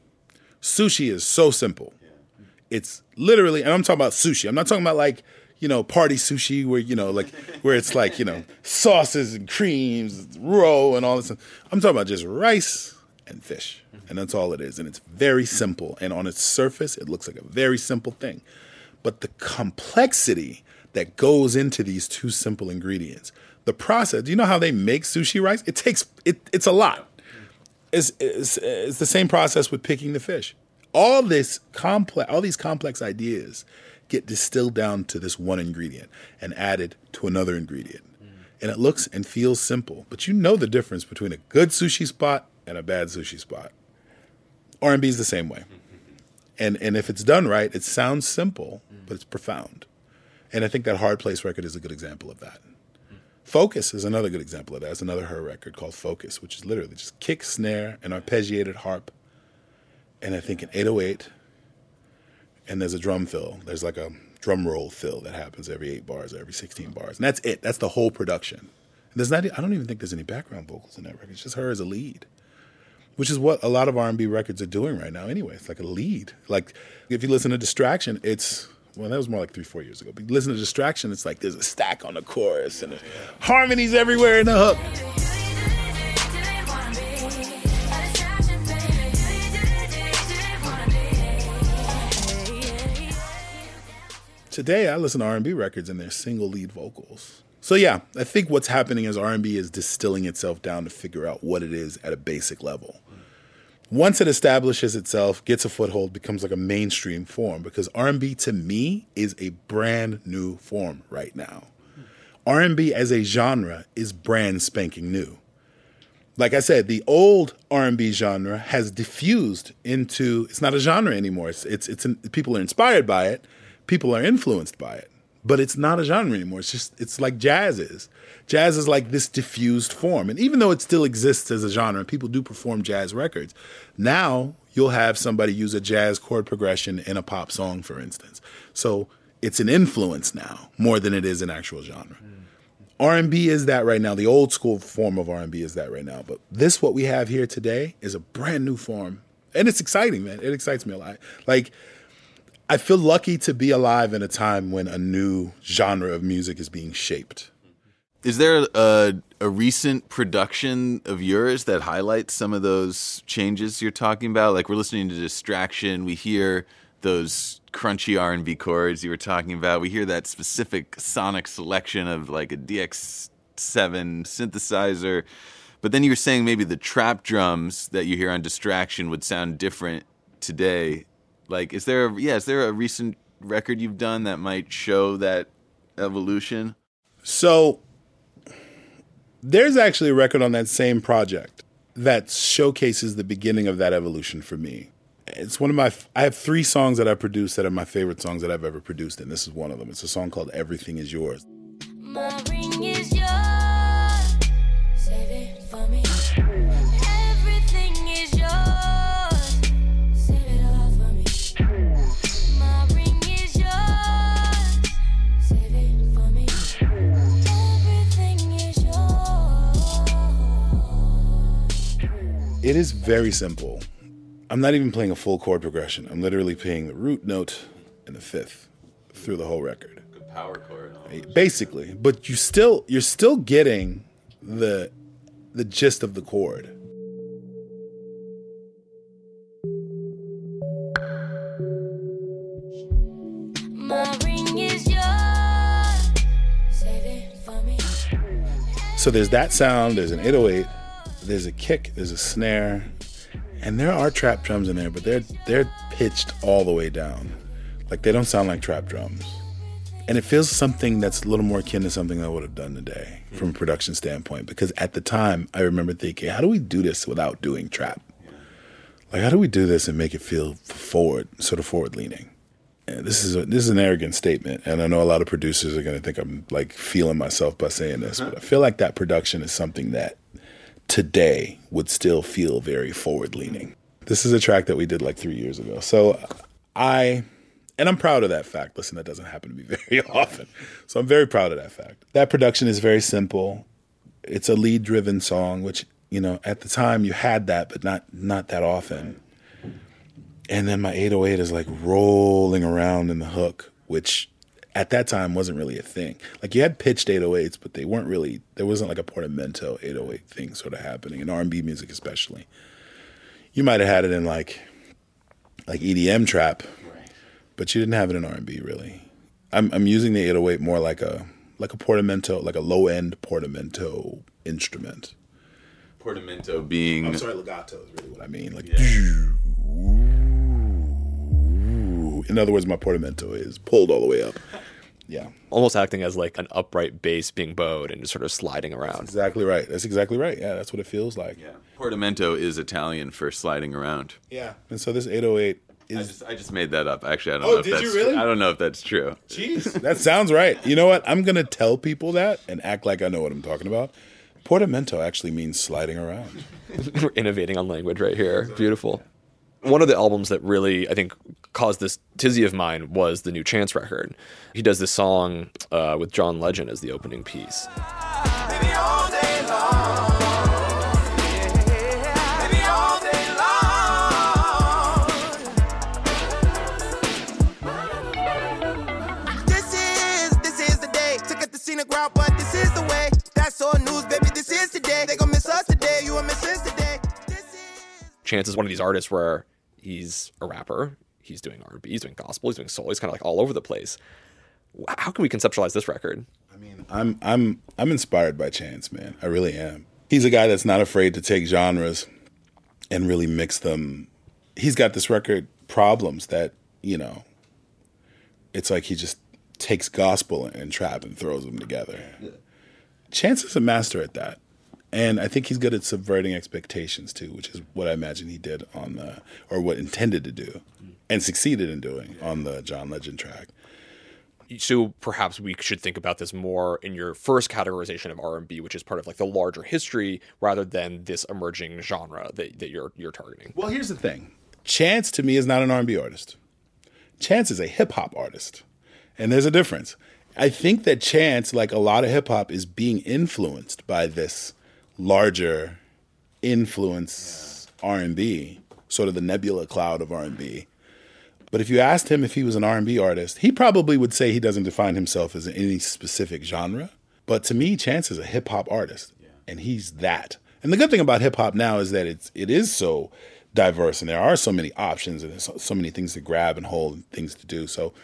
Sushi is so simple. It's literally, and I'm talking about sushi. I'm not talking about like, you know, party sushi where, you know, like where it's like, you know, sauces and creams, roe and all this. I'm talking about just rice and fish. And that's all it is. And it's very simple. And on its surface, it looks like a very simple thing. But the complexity that goes into these two simple ingredients, the process, do you know how they make sushi rice? It takes, it, it's a lot. It's, it's, it's the same process with picking the fish. All this complex, all these complex ideas get distilled down to this one ingredient and added to another ingredient. Mm. And it looks and feels simple, but you know the difference between a good sushi spot and a bad sushi spot. R and B is the same way. Mm-hmm. And and if it's done right, it sounds simple, mm. but it's profound. And I think that Hard Place record is a good example of that. Mm. Focus is another good example of that. It's another her record called Focus, which is literally just kick, snare, and arpeggiated harp. And I think an eight oh eight, and there's a drum fill. There's like a drum roll fill that happens every eight bars or every sixteen bars. And that's it. That's the whole production. And there's not, I don't even think there's any background vocals in that record. It's just her as a lead, which is what a lot of R and B records are doing right now anyway. It's like a lead. Like if you listen to Distraction, it's, well, that was more like three, four years ago. But you listen to Distraction, it's like there's a stack on the chorus and harmonies everywhere in the hook. Today, I listen to R and B records and they're single lead vocals. So yeah, I think what's happening is R and B is distilling itself down to figure out what it is at a basic level. Once it establishes itself, gets a foothold, becomes like a mainstream form, because R and B to me is a brand new form right now. R and B as a genre is brand spanking new. Like I said, the old R and B genre has diffused into, it's not a genre anymore. It's, it's, it's an, people are inspired by it. People are influenced by it, but it's not a genre anymore. It's just, it's like jazz is. Jazz is like this diffused form. And even though it still exists as a genre, and people do perform jazz records, now you'll have somebody use a jazz chord progression in a pop song, for instance. So it's an influence now more than it is an actual genre. Mm. R and B is that right now. The old school form of R and B is that right now. But this, what we have here today, is a brand new form. And it's exciting, man. It excites me a lot. Like, I feel lucky to be alive in a time when a new genre of music is being shaped. Is there a, a recent production of yours that highlights some of those changes you're talking about? Like, we're listening to Distraction. We hear those crunchy R and B chords you were talking about. We hear that specific sonic selection of like a D X seven synthesizer. But then you were saying maybe the trap drums that you hear on Distraction would sound different today. Like, is there a, yeah, is there a recent record you've done that might show that evolution? So there's actually a record on that same project that showcases the beginning of that evolution for me. It's one of my, I have three songs that I produced that are my favorite songs that I've ever produced, and this is one of them. It's a song called Everything Is Yours. My ring is yours. Save it for me. Everything is yours. Save it all for me. My ring is yours. Save it for me. Everything is yours. It is very simple. I'm not even playing a full chord progression. I'm literally playing the root note and the fifth through the whole record. Good power chord. Basically, but you still you're still getting the the gist of the chord. So there's that sound, there's an eight oh eight, there's a kick, there's a snare, and there are trap drums in there, but they're they're pitched all the way down. Like, they don't sound like trap drums. And it feels something that's a little more akin to something I would have done today from a production standpoint. Because at the time, I remember thinking, how do we do this without doing trap? Like, how do we do this and make it feel forward, sort of forward-leaning? And this is a, this is an arrogant statement, and I know a lot of producers are going to think I'm, like, feeling myself by saying this, but I feel like that production is something that today would still feel very forward-leaning. This is a track that we did, like, three years ago. So I... And I'm proud of that fact. Listen, that doesn't happen to me very often. So I'm very proud of that fact. That production is very simple. It's a lead-driven song, which, you know, at the time you had that, but not not that often. And then my eight oh eight is like rolling around in the hook, which at that time wasn't really a thing. Like, you had pitched eight oh eights, but they weren't really, there wasn't like a portamento eight oh eight thing sort of happening, in R and B music especially. You might have had it in like, like E D M trap, but you didn't have it in R and B, really. I'm I'm using the eight oh eight more like a like a portamento, like a low end portamento instrument. Portamento being, I'm sorry, legato is really what I mean. Like, yeah. In other words, my portamento is pulled all the way up. Yeah, almost acting as like an upright bass being bowed and just sort of sliding around. That's exactly right. That's exactly right. Yeah, that's what it feels like. Yeah, portamento is Italian for sliding around. Yeah, and so this eight oh eight. Is... I just I just made that up. Actually, I don't oh, know if did that's you really? I don't know if that's true. Jeez, that sounds right. You know what? I'm gonna tell people that and act like I know what I'm talking about. Portamento actually means sliding around. We're innovating on language right here. Beautiful. One of the albums that really, I think, caused this tizzy of mine was the new Chance record. He does this song uh, with John Legend as the opening piece. Baby, all day long. Route, but this is the way. That's all news, baby. This is today. They gon' miss us today. You will miss us today. This is... Chance is one of these artists where he's a rapper, he's doing R and B, he's doing gospel, he's doing soul. He's kind of like all over the place. How can we conceptualize this record? I mean, I'm I'm I'm inspired by Chance, man. I really am. He's a guy that's not afraid to take genres and really mix them. He's got this record, Problems, that, you know, it's like he just takes gospel and trap and throws them together. Yeah. Chance is a master at that. And I think he's good at subverting expectations too, which is what I imagine he did on the, or what intended to do and succeeded in doing on the John Legend track. So perhaps we should think about this more in your first categorization of R and B, which is part of like the larger history rather than this emerging genre that, that you're you're targeting. Well, here's the thing. Chance to me is not an R and B artist. Chance is a hip hop artist. And there's a difference. I think that Chance, like a lot of hip hop, is being influenced by this larger influence R and B, sort of the nebula cloud of R and B. But if you asked him if he was an R and B artist, he probably would say he doesn't define himself as any specific genre. But to me, Chance is a hip hop artist, and he's that. And the good thing about hip hop now is that it's it is so diverse, and there are so many options, and there's so, so many things to grab and hold and things to do. So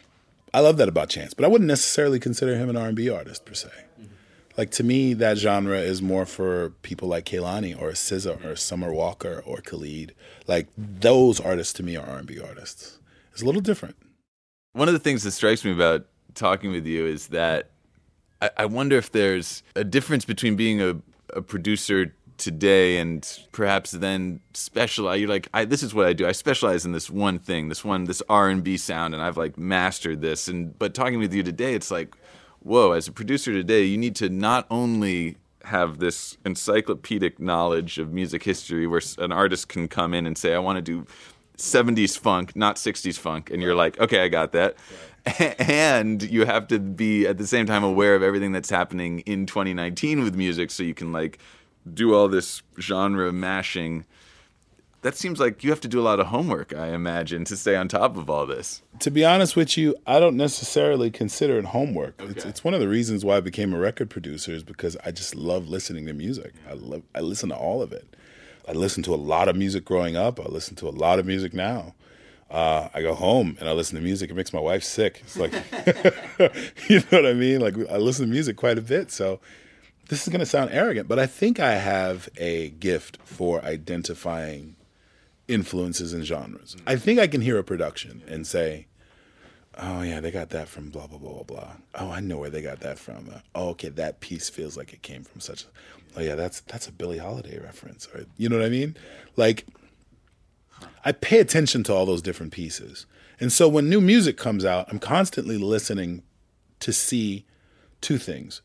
I love that about Chance, but I wouldn't necessarily consider him an R and B artist per se. Mm-hmm. Like, to me, that genre is more for people like Kehlani or S Z A or Summer Walker or Khalid. Like, those artists to me are R and B artists. It's a little different. One of the things that strikes me about talking with you is that I, I wonder if there's a difference between being a, a producer today and perhaps then specialize. You're like, I, this is what I do. I specialize in this one thing, this one, this R and B sound, and I've like mastered this. And but talking with you today, it's like, whoa, as a producer today, you need to not only have this encyclopedic knowledge of music history where an artist can come in and say, I want to do seventies funk, not sixties funk. And you're like, okay, I got that. Right. And you have to be at the same time aware of everything that's happening in twenty nineteen with music so you can like do all this genre mashing. That seems like you have to do a lot of homework, I imagine, to stay on top of all this. To be honest with you, I don't necessarily consider it homework. Okay. It's, it's one of the reasons why I became a record producer is because I just love listening to music. I love, I listen to all of it. I listened to a lot of music growing up. I listen to a lot of music now. Uh, I go home and I listen to music. It makes my wife sick. It's like, you know what I mean? Like, I listen to music quite a bit. So this is going to sound arrogant, but I think I have a gift for identifying influences and genres. I think I can hear a production and say, oh, yeah, they got that from blah, blah, blah, blah, blah. Oh, I know where they got that from. Uh, oh, okay, that piece feels like it came from such a... Oh, yeah, that's that's a Billie Holiday reference. Or, you know what I mean? Like, I pay attention to all those different pieces. And so when new music comes out, I'm constantly listening to see two things.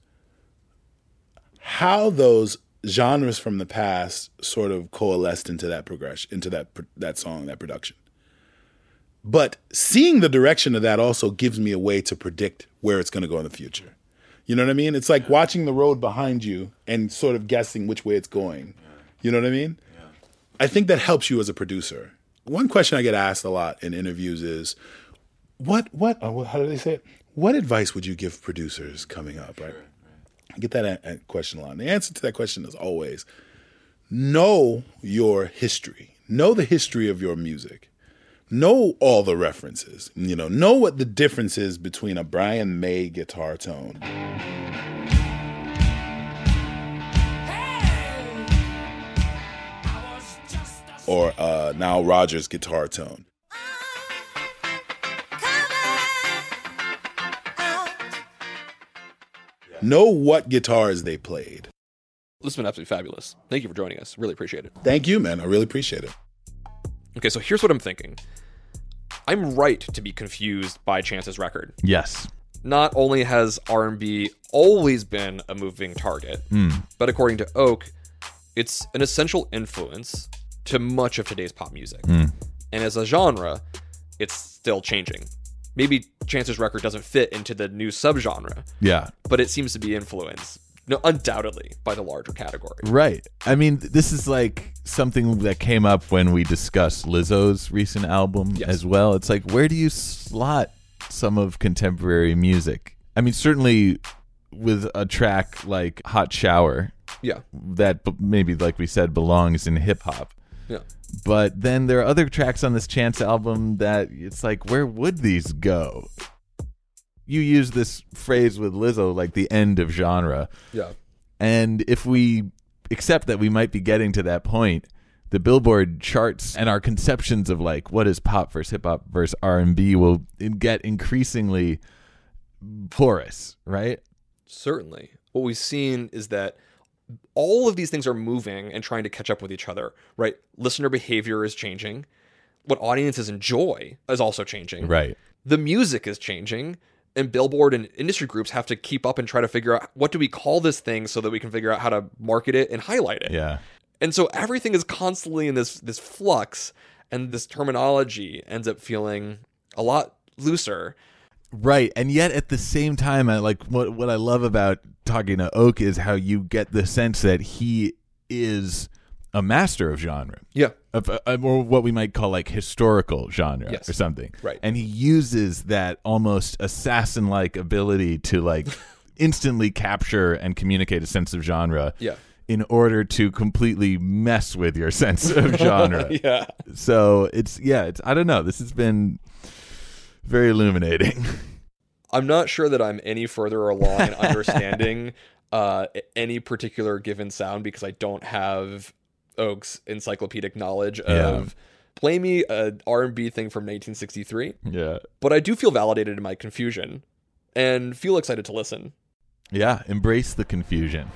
How those genres from the past sort of coalesced into that progression, into that that song, that production. But seeing the direction of that also gives me a way to predict where it's going to go in the future. You know what I mean? It's like watching the road behind you and sort of guessing which way it's going. You know what I mean? I think that helps you as a producer. One question I get asked a lot in interviews is, what, what, oh, how do they say it? What advice would you give producers coming up, right? I get that a- a question a lot. And the answer to that question is always, know your history. Know the history of your music. Know all the references. You know, know what the difference is between a Brian May guitar tone or uh, Nile Rodgers guitar tone. Know what guitars they played. This has been absolutely fabulous. Thank you for joining us. Really appreciate it. Thank you, man. I really appreciate it. Okay, so here's what I'm thinking. I'm right to be confused by Chance's record. Yes. Not only has R and B always been a moving target, Mm. but according to Oak, it's an essential influence to much of today's pop music. Mm. And as a genre, it's still changing. Maybe Chance's record doesn't fit into the new subgenre. Yeah. But it seems to be influenced, no, undoubtedly, by the larger category. Right. I mean, this is like something that came up when we discussed Lizzo's recent album Yes. as well. It's like, where do you slot some of contemporary music? I mean, certainly with a track like Hot Shower, Yeah. that b- maybe, like we said, belongs in hip hop. Yeah. But then there are other tracks on this Chance album that it's like, where would these go? You use this phrase with Lizzo, like the end of genre. Yeah. And if we accept that we might be getting to that point, the Billboard charts and our conceptions of like what is pop versus hip hop versus R and B will get increasingly porous, right? Certainly. What we've seen is that all of these things are moving and trying to catch up with each other, right? Listener behavior is changing. What audiences enjoy is also changing. Right. The music is changing. And Billboard and industry groups have to keep up and try to figure out, what do we call this thing so that we can figure out how to market it and highlight it. Yeah. And so everything is constantly in this this flux, and this terminology ends up feeling a lot looser. Right. And yet at the same time, I like what what I love about talking to Oak is how you get the sense that he is a master of genre. Yeah. Of, uh, or what we might call like historical genre Yes. or something. Right. And he uses that almost assassin-like ability to like instantly capture and communicate a sense of genre. Yeah. In order to completely mess with your sense of genre. Yeah. So it's, yeah, it's, I don't know. This has been very illuminating. I'm not sure that I'm any further along in understanding uh, any particular given sound because I don't have Oak's encyclopedic knowledge of Yeah. play me a R and B thing from nineteen sixty-three. Yeah. But I do feel validated in my confusion and feel excited to listen. Yeah. Embrace the confusion.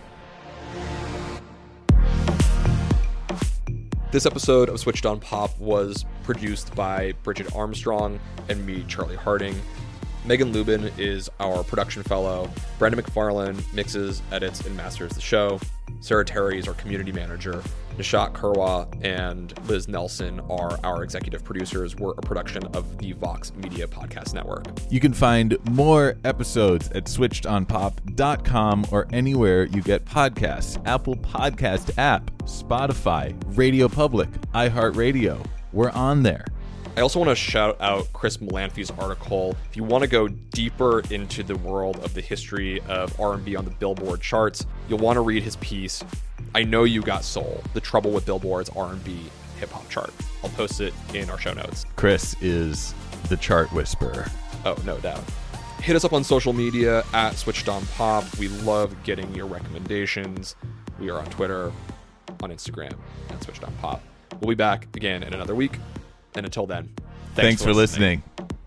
This episode of Switched on Pop was produced by Bridget Armstrong and me, Charlie Harding. Megan Lubin is our production fellow. Brandon McFarlane mixes, edits, and masters the show. Sarah Terry is our community manager. Nishat Kurwa and Liz Nelson are our executive producers. We're a production of the Vox Media Podcast Network. You can find more episodes at switched on pop dot com or anywhere you get podcasts. Apple Podcast app, Spotify, Radio Public, iHeartRadio. We're on there. I also want to shout out Chris Melanphy's article. If you want to go deeper into the world of the history of R and B on the Billboard charts, you'll want to read his piece, I Know You Got Soul, The Trouble with Billboard's R and B Hip-Hop Chart. I'll post it in our show notes. Chris is the chart whisperer. Oh, no doubt. Hit us up on social media at Switched On Pop. We love getting your recommendations. We are on Twitter, on Instagram, at Switched On Pop. We'll be back again in another week. And until then, thanks, Thanks for for listening. listening.